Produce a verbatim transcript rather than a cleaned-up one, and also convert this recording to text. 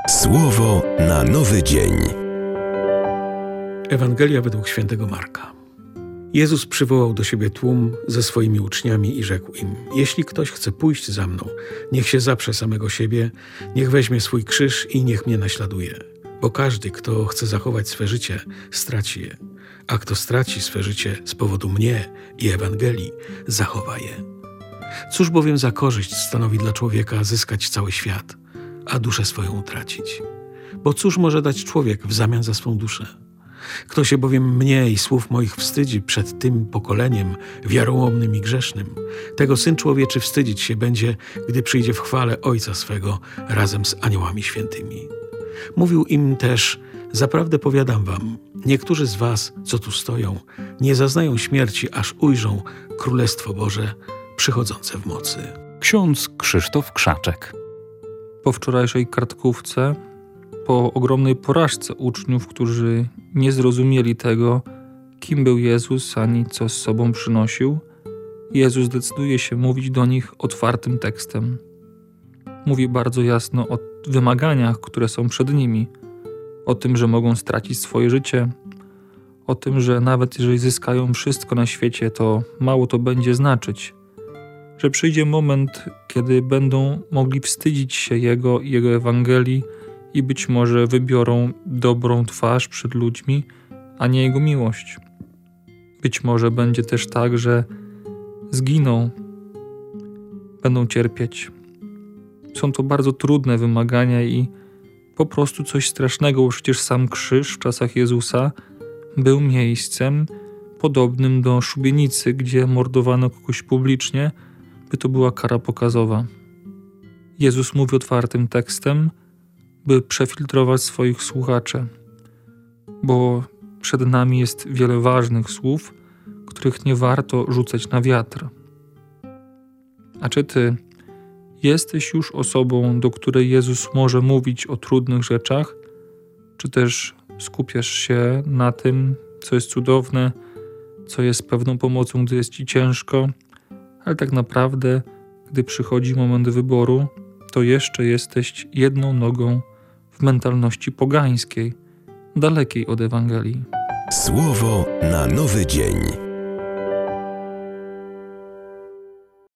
Słowo na nowy dzień. Ewangelia według świętego Marka. Jezus przywołał do siebie tłum ze swoimi uczniami i rzekł im: jeśli ktoś chce pójść za mną, niech się zaprze samego siebie, niech weźmie swój krzyż i niech mnie naśladuje. Bo każdy, kto chce zachować swe życie, straci je, a kto straci swe życie z powodu mnie i Ewangelii, zachowa je. Cóż bowiem za korzyść stanowi dla człowieka zyskać cały świat, a duszę swoją utracić? Bo cóż może dać człowiek w zamian za swą duszę? Kto się bowiem mnie i słów moich wstydzi przed tym pokoleniem wiarołomnym i grzesznym, tego Syn Człowieczy wstydzić się będzie, gdy przyjdzie w chwale Ojca swego razem z aniołami świętymi. Mówił im też: zaprawdę powiadam wam, niektórzy z was, co tu stoją, nie zaznają śmierci, aż ujrzą Królestwo Boże przychodzące w mocy. Ksiądz Krzysztof Krzaczek. Po wczorajszej kartkówce, po ogromnej porażce uczniów, którzy nie zrozumieli tego, kim był Jezus, ani co z sobą przynosił, Jezus decyduje się mówić do nich otwartym tekstem. Mówi bardzo jasno o wymaganiach, które są przed nimi, o tym, że mogą stracić swoje życie, o tym, że nawet jeżeli zyskają wszystko na świecie, to mało to będzie znaczyć, że przyjdzie moment, kiedy będą mogli wstydzić się Jego i Jego Ewangelii i być może wybiorą dobrą twarz przed ludźmi, a nie Jego miłość. Być może będzie też tak, że zginą, będą cierpieć. Są to bardzo trudne wymagania i po prostu coś strasznego, bo przecież sam krzyż w czasach Jezusa był miejscem podobnym do szubienicy, gdzie mordowano kogoś publicznie, by to była kara pokazowa. Jezus mówi otwartym tekstem, by przefiltrować swoich słuchaczy, bo przed nami jest wiele ważnych słów, których nie warto rzucać na wiatr. A czy ty jesteś już osobą, do której Jezus może mówić o trudnych rzeczach, czy też skupiasz się na tym, co jest cudowne, co jest pewną pomocą, gdy jest ci ciężko, ale tak naprawdę, gdy przychodzi moment wyboru, to jeszcze jesteś jedną nogą w mentalności pogańskiej, dalekiej od Ewangelii. Słowo na nowy dzień.